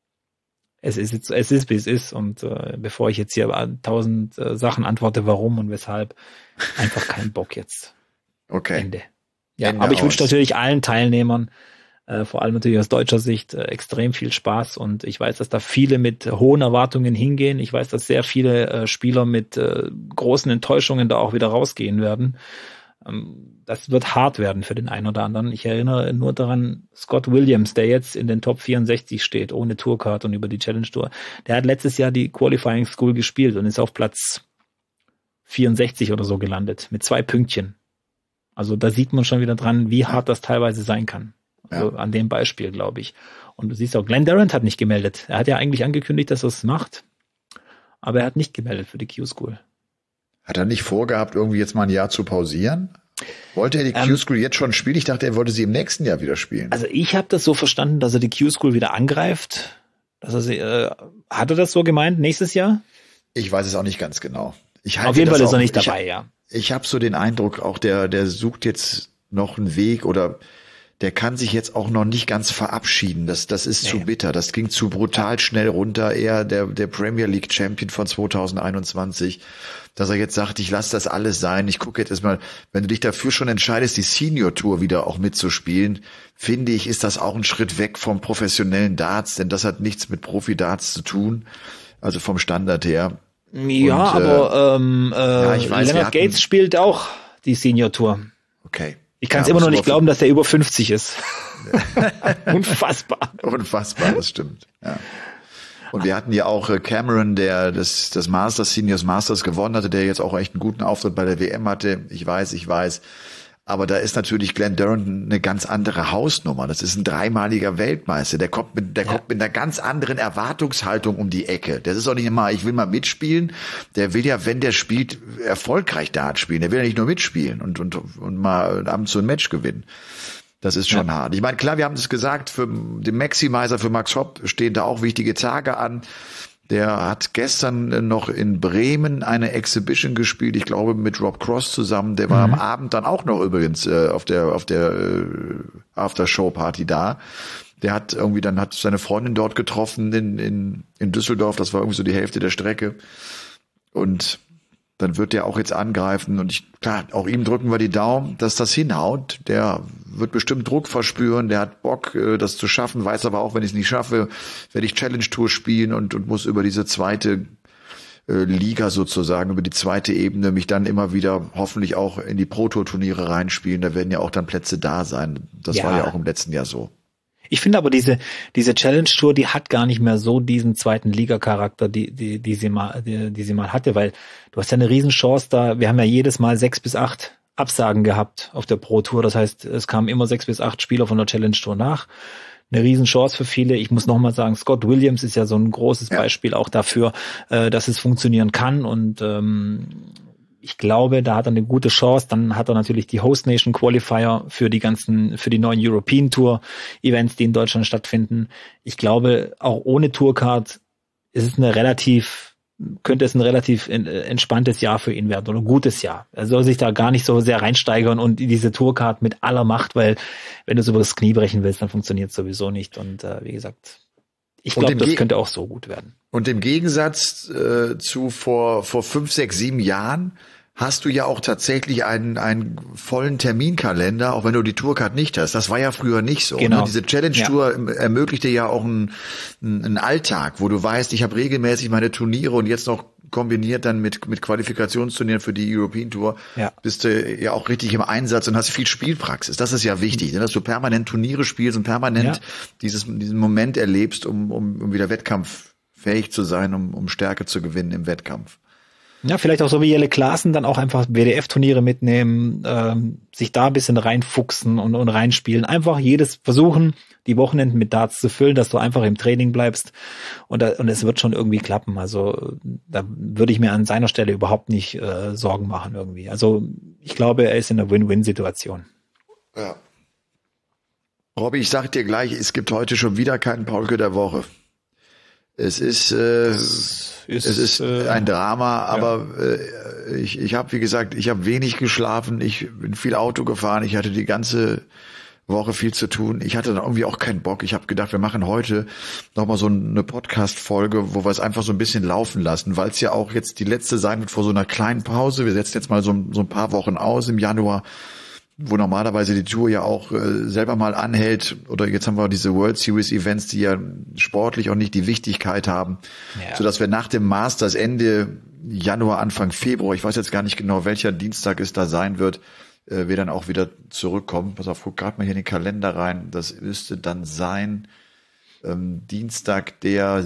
es ist jetzt, es ist wie es ist. Und äh, bevor ich jetzt hier tausend äh, Sachen antworte, warum und weshalb, einfach keinen Bock jetzt. Okay. Ende. Ja, Ende aber ich aus. wünsche natürlich allen Teilnehmern, äh, vor allem natürlich aus deutscher Sicht, äh, extrem viel Spaß. Und ich weiß, dass da viele mit hohen Erwartungen hingehen. Ich weiß, dass sehr viele äh, Spieler mit äh, großen Enttäuschungen da auch wieder rausgehen werden. Ähm, das wird hart werden für den einen oder anderen. Ich erinnere nur daran, Scott Williams, der jetzt in den Top vierundsechzig steht, ohne Tourcard und über die Challenge Tour, der hat letztes Jahr die Qualifying School gespielt und ist auf Platz vierundsechzig oder so gelandet, mit zwei Pünktchen. Also da sieht man schon wieder dran, wie hart das teilweise sein kann. Also ja. An dem Beispiel, glaube ich. Und du siehst auch, Glenn Durant hat nicht gemeldet. Er hat ja eigentlich angekündigt, dass er es macht, aber er hat nicht gemeldet für die Q-School. Hat er nicht vorgehabt, irgendwie jetzt mal ein Jahr zu pausieren? Wollte er die ähm, Q-School jetzt schon spielen? Ich dachte, er wollte sie im nächsten Jahr wieder spielen. Also ich habe das so verstanden, dass er die Q-School wieder angreift. Dass er sie, äh, hat er das so gemeint, nächstes Jahr? Ich weiß es auch nicht ganz genau. Ich halte Auf jeden Fall ist auch, er nicht dabei, ich, ja. Ich habe so den Eindruck, auch der, der sucht jetzt noch einen Weg oder der kann sich jetzt auch noch nicht ganz verabschieden. Das, das ist nee. zu bitter. Das ging zu brutal schnell runter. Er, der, der Premier League Champion von zwanzig einundzwanzig, dass er jetzt sagt, ich lasse das alles sein. Ich gucke jetzt erstmal, wenn du dich dafür schon entscheidest, die Senior Tour wieder auch mitzuspielen, finde ich, ist das auch ein Schritt weg vom professionellen Darts, denn das hat nichts mit Profi-Darts zu tun. Also vom Standard her. Ja, Und, aber äh, ähm, äh, ja, ich weiß, Leonard hatten, Gates spielt auch die Senior Tour. Okay. Ich kann es ja, immer noch nicht glauben, dass er über fünfzig ist. Unfassbar. Unfassbar, das stimmt. Ja. Und wir hatten ja auch Cameron, der das, das Masters, Seniors Masters gewonnen hatte, der jetzt auch echt einen guten Auftritt bei der W M hatte. Ich weiß, ich weiß. Aber da ist natürlich Glenn Durant eine ganz andere Hausnummer. Das ist ein dreimaliger Weltmeister. Der kommt mit, der ja. kommt mit einer ganz anderen Erwartungshaltung um die Ecke. Das ist auch nicht immer, ich will mal mitspielen. Der will ja, wenn der spielt, erfolgreich Dart spielen. Der will ja nicht nur mitspielen und, und, und mal abends so ein Match gewinnen. Das ist schon ja. hart. Ich meine, klar, wir haben es gesagt, für den Maximizer, für Max Hopp stehen da auch wichtige Tage an. Der hat gestern noch in Bremen eine Exhibition gespielt, ich glaube mit Rob Cross zusammen. Der war mhm. am Abend dann auch noch übrigens äh, auf der auf der äh, After-Show-Party da. Der hat irgendwie dann hat seine Freundin dort getroffen in in in Düsseldorf. Das war irgendwie so die Hälfte der Strecke. Und dann wird der auch jetzt angreifen. Und ich, klar, auch ihm drücken wir die Daumen, dass das hinhaut. Der wird bestimmt Druck verspüren. Der hat Bock, das zu schaffen. Weiß aber auch, wenn ich es nicht schaffe, werde ich Challenge Tour spielen und, und muss über diese zweite äh, Liga sozusagen, über die zweite Ebene mich dann immer wieder hoffentlich auch in die Pro-Tour-Turniere reinspielen. Da werden ja auch dann Plätze da sein. Das ja. war ja auch im letzten Jahr so. Ich finde aber diese diese Challenge Tour, die hat gar nicht mehr so diesen zweiten Liga-Charakter, die die die sie mal die, die sie mal hatte, weil du hast ja eine Riesenchance da. Wir haben ja jedes Mal sechs bis acht Absagen gehabt auf der Pro Tour. Das heißt, es kamen immer sechs bis acht Spieler von der Challenge Tour nach. Eine Riesenchance für viele. Ich muss nochmal sagen, Scott Williams ist ja so ein großes ja. Beispiel auch dafür, äh, dass es funktionieren kann und ähm, ich glaube, da hat er eine gute Chance. Dann hat er natürlich die Host Nation Qualifier für die ganzen, für die neuen European Tour Events, die in Deutschland stattfinden. Ich glaube, auch ohne Tourcard ist es eine relativ, könnte es ein relativ entspanntes Jahr für ihn werden oder ein gutes Jahr. Er soll sich da gar nicht so sehr reinsteigern und diese Tourcard mit aller Macht, weil wenn du es über das Knie brechen willst, dann funktioniert es sowieso nicht. Und äh, wie gesagt, ich glaube, das könnte auch so gut werden. Und im Gegensatz äh, zu vor vor fünf, sechs, sieben Jahren hast du ja auch tatsächlich einen einen vollen Terminkalender, auch wenn du die Tourcard nicht hast. Das war ja früher nicht so. Genau. Ne? Diese Challenge-Tour ja. ermöglichte ja auch einen, einen Alltag, wo du weißt, ich habe regelmäßig meine Turniere und jetzt noch kombiniert dann mit mit Qualifikationsturnieren für die European Tour, ja. bist du ja auch richtig im Einsatz und hast viel Spielpraxis. Das ist ja wichtig, ne? Dass du permanent Turniere spielst und permanent ja. dieses diesen Moment erlebst, um um, um wieder wettkampffähig zu sein, um um Stärke zu gewinnen im Wettkampf. Ja, vielleicht auch so wie Jelle Klaassen dann auch einfach W D F-Turniere mitnehmen, ähm, sich da ein bisschen reinfuchsen und, und reinspielen. Einfach jedes versuchen, die Wochenenden mit Darts zu füllen, dass du einfach im Training bleibst und, da, und es wird schon irgendwie klappen. Also da würde ich mir an seiner Stelle überhaupt nicht äh, Sorgen machen irgendwie. Also ich glaube, er ist in einer Win-Win-Situation. Ja. Robby, ich sag dir gleich, es gibt heute schon wieder keinen Paulke der Woche. Es ist, äh, es ist, es ist äh, ein Drama, aber ja. äh, ich, ich habe, wie gesagt, ich habe wenig geschlafen, ich bin viel Auto gefahren, ich hatte die ganze Woche viel zu tun. Ich hatte dann irgendwie auch keinen Bock. Ich habe gedacht, wir machen heute nochmal so eine Podcast-Folge, wo wir es einfach so ein bisschen laufen lassen, weil es ja auch jetzt die letzte sein wird vor so einer kleinen Pause. Wir setzen jetzt mal so, so ein paar Wochen aus im Januar, wo normalerweise die Tour ja auch äh, selber mal anhält. Oder jetzt haben wir diese World Series Events, die ja sportlich auch nicht die Wichtigkeit haben, ja. Sodass wir nach dem Masters Ende Januar, Anfang Februar, ich weiß jetzt gar nicht genau, welcher Dienstag es da sein wird, äh, wir dann auch wieder zurückkommen. Pass auf, guck gerade mal hier in den Kalender rein. Das müsste dann sein ähm, Dienstag der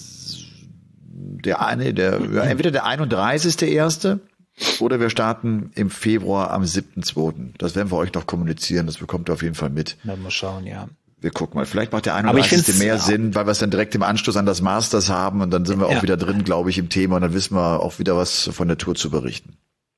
der eine, der ja, entweder der einunddreißigste erste oder wir starten im Februar am siebten zweiten Das werden wir euch noch kommunizieren. Das bekommt ihr auf jeden Fall mit. Na, mal schauen, ja. Wir gucken mal. Vielleicht macht der einunddreißigste mehr ja. Sinn, weil wir es dann direkt im Anschluss an das Masters haben und dann sind wir ja. auch wieder drin, glaube ich, im Thema und dann wissen wir auch wieder was von der Tour zu berichten.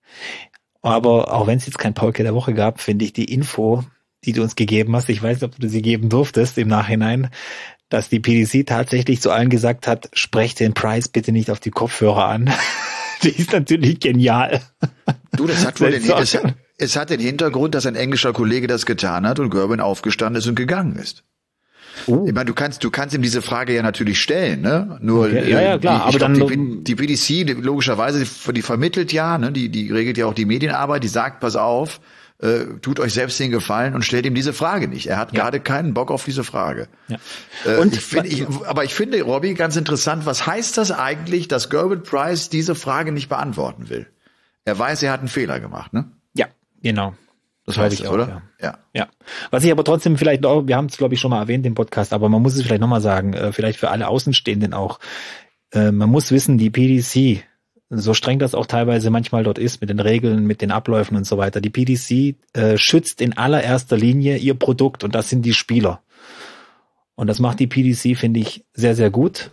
Aber auch wenn es jetzt kein Paulke der Woche gab, finde ich die Info, die du uns gegeben hast, ich weiß nicht, ob du sie geben durftest im Nachhinein, dass die P D C tatsächlich zu allen gesagt hat, sprecht den Preis bitte nicht auf die Kopfhörer an. Die ist natürlich genial. Du, das hat wohl den, es, hat, es hat den Hintergrund, dass ein englischer Kollege das getan hat und Gerben aufgestanden ist und gegangen ist. Uh. Ich meine, du kannst, du kannst ihm diese Frage ja natürlich stellen, ne? Nur, okay. ja, ja, klar, die, aber glaub, dann, die, die P D C, die, logischerweise, die, die vermittelt ja, ne? Die, die regelt ja auch die Medienarbeit, die sagt, pass auf, äh, tut euch selbst den Gefallen und stellt ihm diese Frage nicht. Er hat ja. gerade keinen Bock auf diese Frage. Ja. Äh, und ich find, ich, aber ich finde, Robby, ganz interessant, was heißt das eigentlich, dass Gerben Price diese Frage nicht beantworten will? Er weiß, er hat einen Fehler gemacht, ne? Ja, genau. Das heißt es, oder? Ja. ja. Ja. Was ich aber trotzdem vielleicht noch, wir haben es, glaube ich, schon mal erwähnt im Podcast, aber man muss es vielleicht nochmal sagen, äh, vielleicht für alle Außenstehenden auch. Äh, man muss wissen, die P D C, so streng das auch teilweise manchmal dort ist, mit den Regeln, mit den Abläufen und so weiter, die P D C äh, schützt in allererster Linie ihr Produkt und das sind die Spieler. Und das macht die P D C, finde ich, sehr, sehr gut.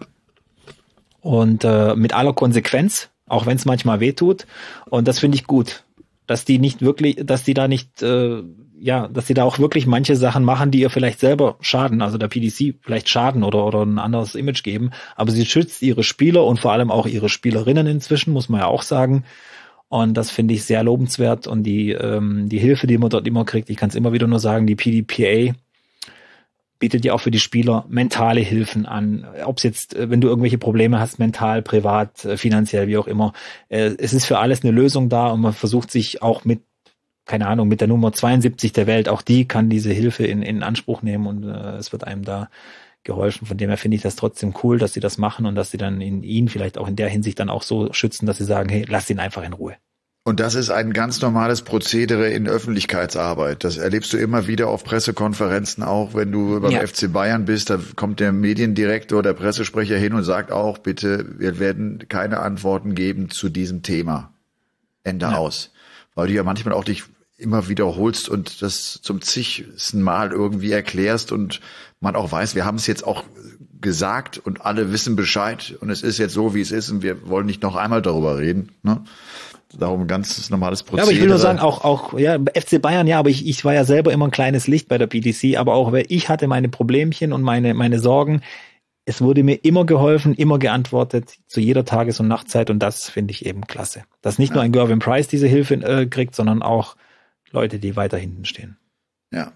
Und äh, mit aller Konsequenz, auch wenn es manchmal wehtut. Und das finde ich gut. Dass die nicht wirklich, dass die da nicht, äh, ja, dass die da auch wirklich manche Sachen machen, die ihr vielleicht selber schaden, also der P D C vielleicht schaden oder oder ein anderes Image geben, aber sie schützt ihre Spieler und vor allem auch ihre Spielerinnen inzwischen, muss man ja auch sagen. Und das finde ich sehr lobenswert und die ähm, die Hilfe, die man dort immer kriegt, ich kann es immer wieder nur sagen, die P D P A bietet ja auch für die Spieler mentale Hilfen an. Ob es jetzt, wenn du irgendwelche Probleme hast, mental, privat, finanziell, wie auch immer. Es ist für alles eine Lösung da und man versucht sich auch mit, keine Ahnung, mit der Nummer zweiundsiebzig der Welt, auch die kann diese Hilfe in, in Anspruch nehmen und äh, es wird einem da geholfen. Von dem her finde ich das trotzdem cool, dass sie das machen und dass sie dann in ihn vielleicht auch in der Hinsicht dann auch so schützen, dass sie sagen, hey, lass ihn einfach in Ruhe. Und das ist ein ganz normales Prozedere in Öffentlichkeitsarbeit. Das erlebst du immer wieder auf Pressekonferenzen auch, wenn du beim ja. F C Bayern bist, da kommt der Mediendirektor, der Pressesprecher hin und sagt auch, bitte, wir werden keine Antworten geben zu diesem Thema. Ende ja. aus. Weil du ja manchmal auch dich immer wiederholst und das zum zigsten Mal irgendwie erklärst und man auch weiß, wir haben es jetzt auch gesagt und alle wissen Bescheid und es ist jetzt so, wie es ist und wir wollen nicht noch einmal darüber reden, ne? Darum ein ganz normales Prozedere. Ja, aber ich will nur sagen, auch, auch, ja, F C Bayern, ja, aber ich, ich war ja selber immer ein kleines Licht bei der P D C, aber auch, weil ich hatte meine Problemchen und meine, meine Sorgen. Es wurde mir immer geholfen, immer geantwortet, zu jeder Tages- und Nachtzeit und das finde ich eben klasse. Dass nicht ja. nur ein Gervin Price diese Hilfe äh, kriegt, sondern auch Leute, die weiter hinten stehen. Ja.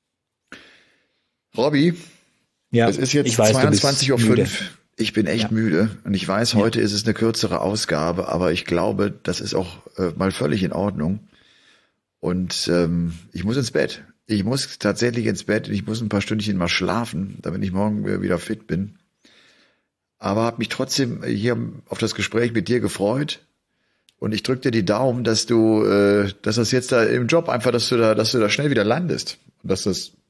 Robby, ja, es ist jetzt zweiundzwanzig Uhr fünf. Ich bin echt ja. müde und ich weiß, heute ja. ist es eine kürzere Ausgabe, aber ich glaube, das ist auch äh, mal völlig in Ordnung. Und ähm, ich muss ins Bett. Ich muss tatsächlich ins Bett. Ich muss ein paar Stündchen mal schlafen, damit ich morgen wieder fit bin. Aber habe mich trotzdem hier auf das Gespräch mit dir gefreut. Und ich drücke dir die Daumen, dass du, äh, dass das jetzt da im Job einfach, dass du da, dass du da schnell wieder landest und dass das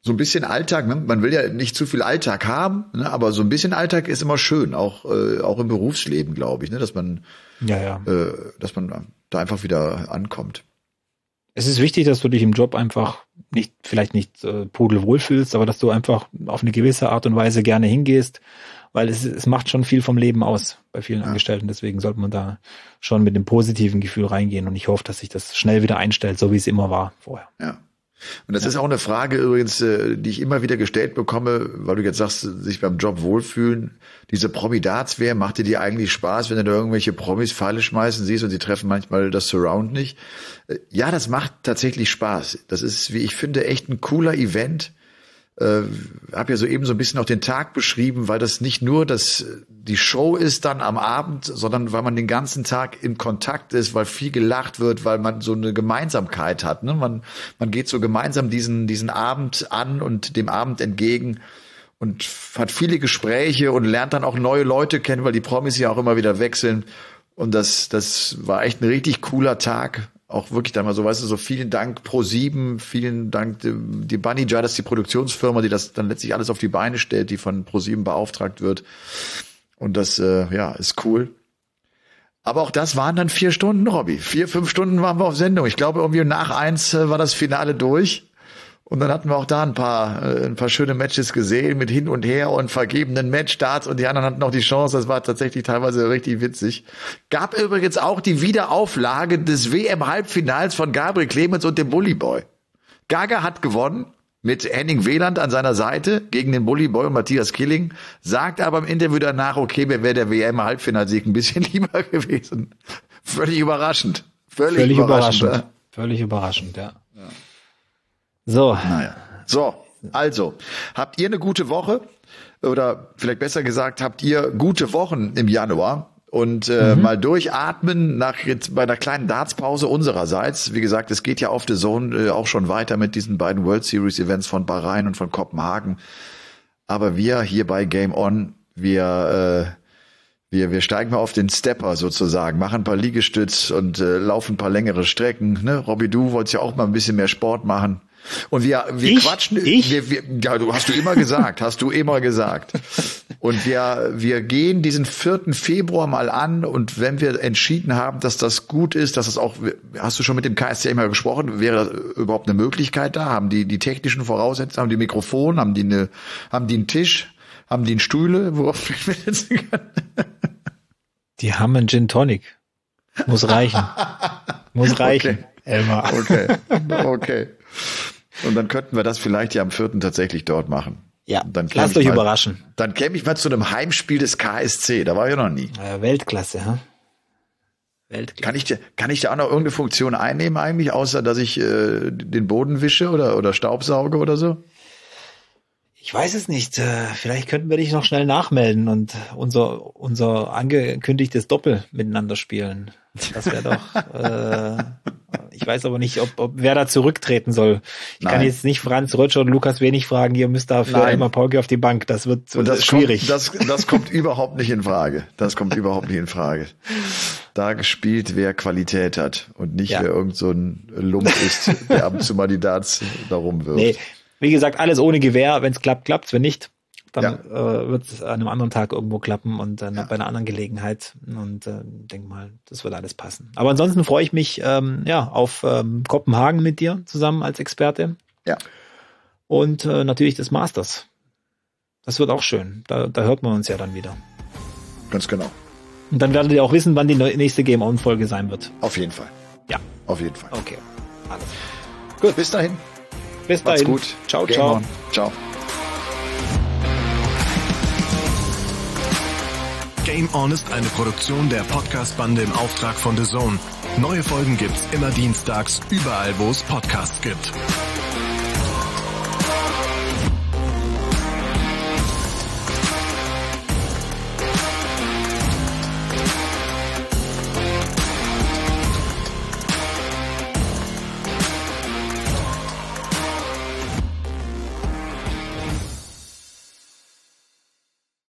so ein bisschen Alltag, ne? Man will ja nicht zu viel Alltag haben, ne? Aber so ein bisschen Alltag ist immer schön, auch äh, auch im Berufsleben, glaube ich, ne? Dass man, ja, ja. Äh, dass man da einfach wieder ankommt. Es ist wichtig, dass du dich im Job einfach nicht, vielleicht nicht äh, pudelwohl fühlst, aber dass du einfach auf eine gewisse Art und Weise gerne hingehst, weil es, es macht schon viel vom Leben aus bei vielen ja. Angestellten. Deswegen sollte man da schon mit dem positiven Gefühl reingehen und ich hoffe, dass sich das schnell wieder einstellt, so wie es immer war vorher. Ja. Und das ja. ist auch eine Frage übrigens, die ich immer wieder gestellt bekomme, weil du jetzt sagst, sich beim Job wohlfühlen. Diese Promi-Darts-W M, macht dir die eigentlich Spaß, wenn du da irgendwelche Promis Pfeile schmeißen siehst und sie treffen manchmal das Surround nicht? Ja, das macht tatsächlich Spaß. Das ist, wie ich finde, echt ein cooler Event. Äh, habe ja soeben so ein bisschen auch den Tag beschrieben, weil das nicht nur das die Show ist dann am Abend, sondern weil man den ganzen Tag in Kontakt ist, weil viel gelacht wird, weil man so eine Gemeinsamkeit hat. Ne? Man man geht so gemeinsam diesen diesen Abend an und dem Abend entgegen und hat viele Gespräche und lernt dann auch neue Leute kennen, weil die Promis ja auch immer wieder wechseln. Und das das war echt ein richtig cooler Tag. Auch wirklich dann mal so, weißt du, so vielen Dank ProSieben, vielen Dank die Banija, das ist die Produktionsfirma, die das dann letztlich alles auf die Beine stellt, die von ProSieben beauftragt wird. Und das, äh, ja, ist cool. Aber auch das waren dann vier Stunden, Robby. Vier, fünf Stunden waren wir auf Sendung. Ich glaube, irgendwie nach eins äh, war das Finale durch. Und dann hatten wir auch da ein paar, äh, ein paar schöne Matches gesehen mit hin und her und vergebenen Matchstarts und die anderen hatten noch die Chance. Das war tatsächlich teilweise richtig witzig. Gab übrigens auch die Wiederauflage des W M-Halbfinals von Gabriel Clemens und dem Bullyboy. Gaga hat gewonnen mit Henning Wieland an seiner Seite gegen den Bullyboy und Matthias Killing, sagt aber im Interview danach, okay, mir wäre der W M-Halbfinalsieg ein bisschen lieber gewesen. Völlig überraschend. Völlig, Völlig überraschend. überraschend. Völlig überraschend, ja. ja. So. Naja. So, also, habt ihr eine gute Woche? Oder vielleicht besser gesagt, habt ihr gute Wochen im Januar? Und äh, mhm. mal durchatmen nach jetzt bei einer kleinen Dartspause unsererseits. Wie gesagt, es geht ja auf The Zone äh, auch schon weiter mit diesen beiden World Series Events von Bahrain und von Kopenhagen. Aber wir hier bei Game On, wir äh, wir wir steigen mal auf den Stepper sozusagen, machen ein paar Liegestütz und äh, laufen ein paar längere Strecken. Ne, Robby, du wolltest ja auch mal ein bisschen mehr Sport machen. Und wir wir ich? quatschen. Ich? Wir, wir, ja, du hast du immer gesagt, hast du immer gesagt. Und wir wir gehen diesen vierten Februar mal an und wenn wir entschieden haben, dass das gut ist, dass es auch, hast du schon mit dem K S C mal gesprochen, wäre überhaupt eine Möglichkeit da? Haben die die technischen Voraussetzungen, haben die Mikrofon, haben die eine, haben die einen Tisch, haben die einen Stühle, worauf wir sitzen können? Die haben einen Gin Tonic. Muss reichen. Muss reichen, okay. Elmar. Okay, okay. Und dann könnten wir das vielleicht ja am vierten tatsächlich dort machen. Ja, dann lasst euch mal, überraschen. Dann käme ich mal zu einem Heimspiel des K S C, da war ich noch nie. Ja, Weltklasse, ha? Weltklasse. Kann ich, kann ich da auch noch irgendeine Funktion einnehmen eigentlich, außer dass ich äh, den Boden wische oder, oder Staubsauge oder so? Ich weiß es nicht. Vielleicht könnten wir dich noch schnell nachmelden und unser unser angekündigtes Doppel miteinander spielen. Das wäre doch. äh, ich weiß aber nicht, ob, ob wer da zurücktreten soll. Ich Nein. kann jetzt nicht Franz Rötscher und Lukas Wenig fragen. Ihr müsst da für Elmar Paulke auf die Bank. Das wird und das ist schwierig. Kommt, das, das kommt überhaupt nicht in Frage. Das kommt überhaupt nicht in Frage. Da gespielt, wer Qualität hat und nicht ja. wer irgend so ein Lump ist, der ab und zu mal die Darts da rumwirft. Nee. Wie gesagt, alles ohne Gewehr. Wenn es klappt, klappt's. Wenn nicht, dann ja. äh, wird es an einem anderen Tag irgendwo klappen und dann ja. bei einer anderen Gelegenheit. Und äh, denke mal, das wird alles passen. Aber ansonsten freue ich mich ähm, ja auf ähm, Kopenhagen mit dir zusammen als Experte. Ja. Und äh, natürlich das Masters. Das wird auch schön. Da, da hört man uns ja dann wieder. Ganz genau. Und dann werdet ihr auch wissen, wann die nächste Game On Folge sein wird. Auf jeden Fall. Ja. Auf jeden Fall. Okay. Alles. Gut. Bis dahin. Bis dahin. Macht's gut. Ciao, Game ciao. On. Ciao. Game On ist eine Produktion der Podcast-Bande im Auftrag von The Zone. Neue Folgen gibt's immer dienstags, überall wo es Podcasts gibt.